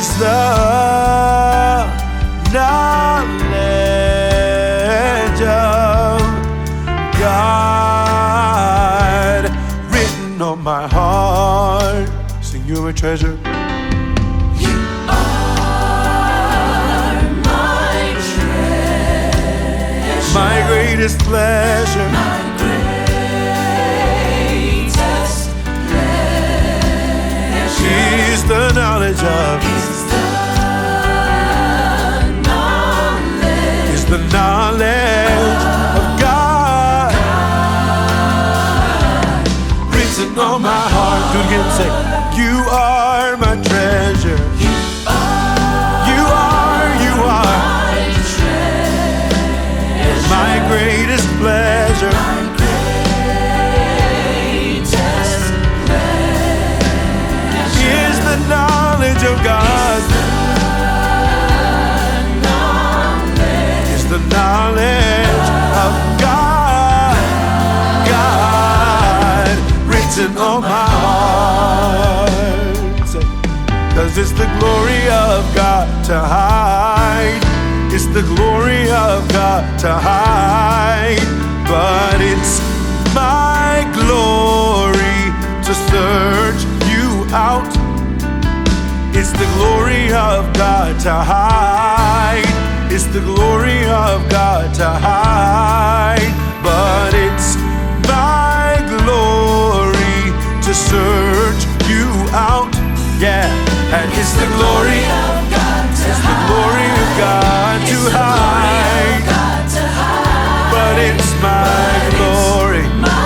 is the knowledge of God written on my heart. Sing, you're my treasure. You are my treasure, My greatest pleasure. my greatest pleasure Is the knowledge of the knowledge of God written on my heart. Do it again, say, you are my treasure. You are my treasure, my greatest pleasure. my greatest pleasure Is the knowledge of God. Is the knowledge of God. God written on my heart. Say, 'cause it's the glory of God to hide. It's the glory of God to hide. But it's my glory to search you out. It's the glory of God to hide. It's the glory of God to hide. But it's my glory to search you out. Yeah, and it's the glory of God to it's the glory of God to hide. But it's my glory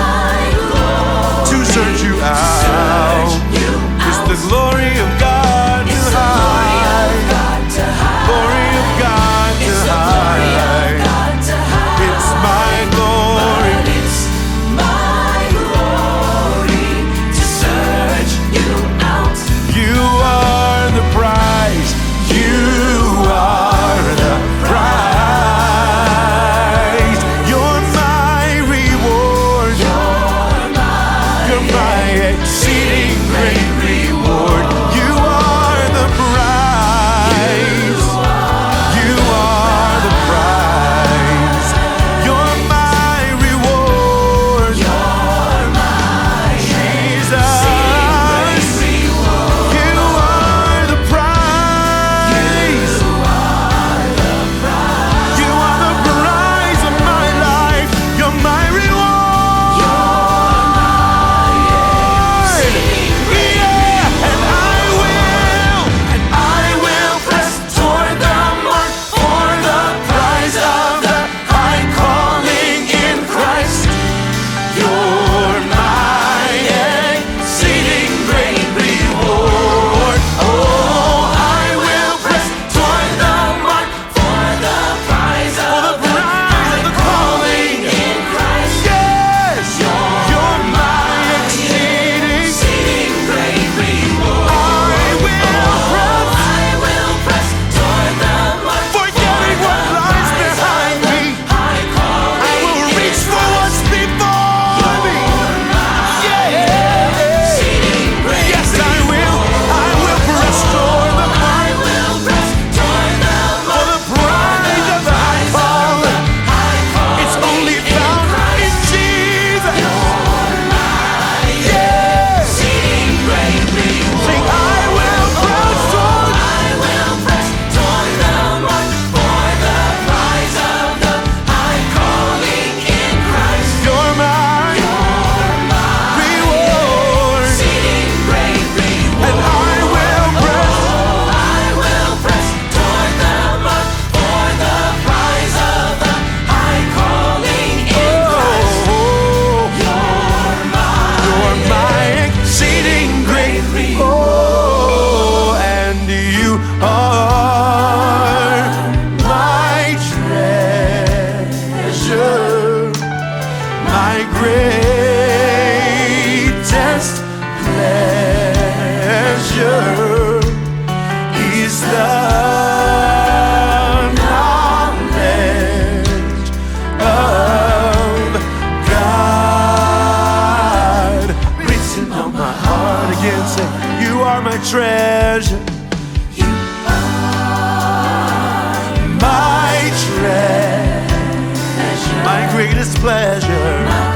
to search you out. It's the glory of God to hide. Glory of God to hide. It's my glory. You are the prize. You are the prize. You're my reward. You're my exceeding great reward. You are the prize. You are the prize. You're my reward. Jesus. You are the prize. You are the prize of my life. You're my reward. Yeah, and I will press toward the mark for the prize of the high calling in Christ. You're my exceeding great reward. Oh, I will press toward the mark for the prize of the calling in Christ. Yes, you're my exceeding great reward. I will press toward the mark, forgetting what lies behind me. I will reach for what's before me. Yeah. Yes, I will press toward the mark for the prize of the high calling. It's only found in Jesus. Yes. Sing, I will press toward. the mark for the prize of the high calling in Christ. You're my reward. Exceeding great reward. And I will press. toward the mark for the prize of the high calling in Christ. You're my exceeding great reward. And you are my treasure, my greatest pleasure is the knowledge of God written on my heart. Again, say, you are my treasure. You greatest pleasure. My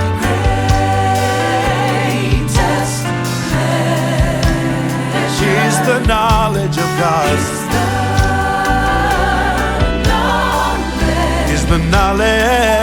greatest pleasure Is the knowledge of God. is the knowledge Is the knowledge